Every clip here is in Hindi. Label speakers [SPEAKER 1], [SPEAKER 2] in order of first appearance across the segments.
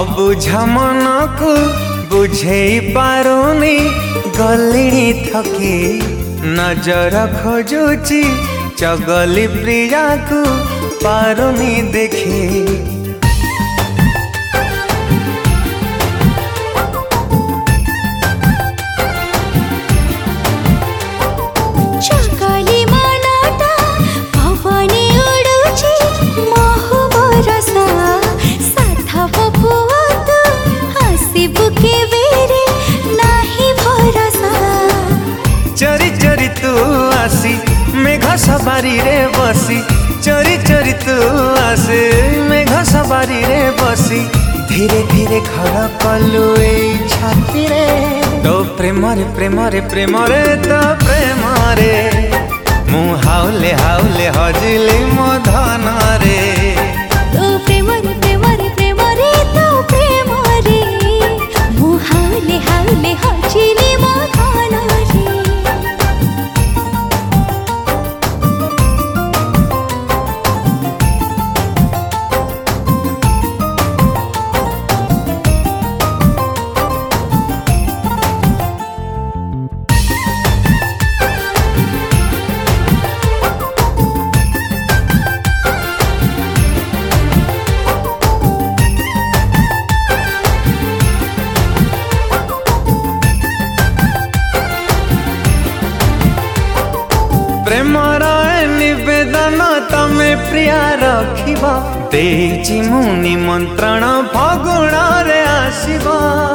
[SPEAKER 1] अबुझा मन को बुझे पारुनी गलिणी थकी नजर खोजुची चगली प्रिया को पारुनी देखी। चोरी चोरी तू आसी मेघ सवारी रे बसी, चोरी चोरी तू आसी मेघ सवारी रे बसी, धीरे धीरे घर कलु ए छाती रे तो प्रेम रे प्रेम रे प्रेम रे तो प्रेम रे मु हाउले हाउले हजिली मो धन रे
[SPEAKER 2] तो प्रेम रे प्रेम रे प्रेम रे तो प्रेम रे मु हाउले हाउले हजिली मो धन रे।
[SPEAKER 1] प्रेमर निवेदन तमे प्रिया रखिबा देची मु निमंत्रण फगुण रे आसीबा।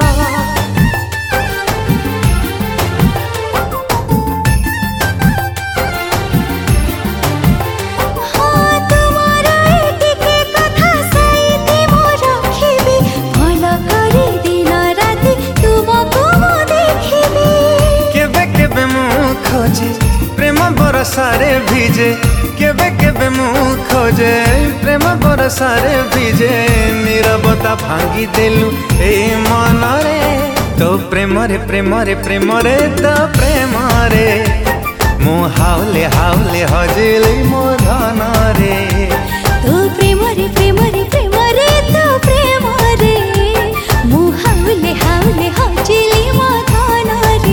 [SPEAKER 1] प्रेम बरसारे भिजे केबे केबे मु खोजे, प्रेम बरसारे भिजे नीरवता भांगी देलु ए मन रे तो प्रेम रे प्रेम रे प्रेम रे तो प्रेम रे मु हाउले हाउले हजिली मो धन रे
[SPEAKER 2] तो प्रेम रे प्रेम रे प्रेम रे तो प्रेम रे मु हाउले हाउले हजिली मो धन रे।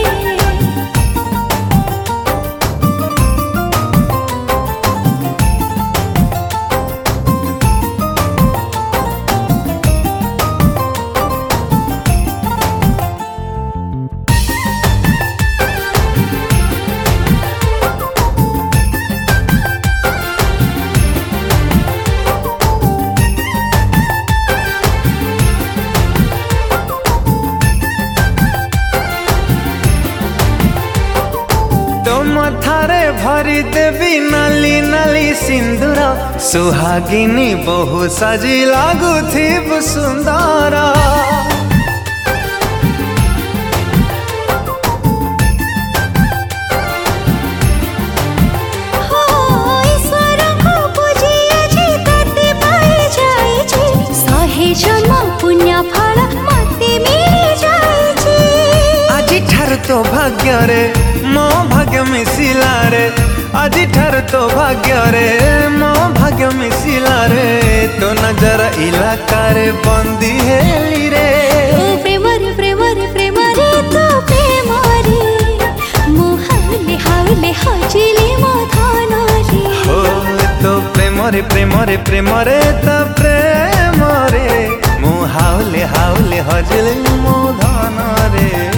[SPEAKER 1] मथारे भरी देवी नाली नाली सिंदूर सुहागिनी बहु सजी लागुथी सुंदर। आज ठार तो भाग्य रे मो भाग्य मिसिला रे, आज ठार तो भाग्य रे मो भाग्य मिसिला रे तो नजर इलाका रे बंदी हेली रे
[SPEAKER 2] प्रेम रे प्रेम रे प्रेम रे तो प्रेम रे मु हाउले हाउले हजिली मो धन रे
[SPEAKER 1] हो तो प्रेम रे प्रेम रे प्रेम रे तो प्रेम रे मु हाउले हाउले हजिली मो धन रे।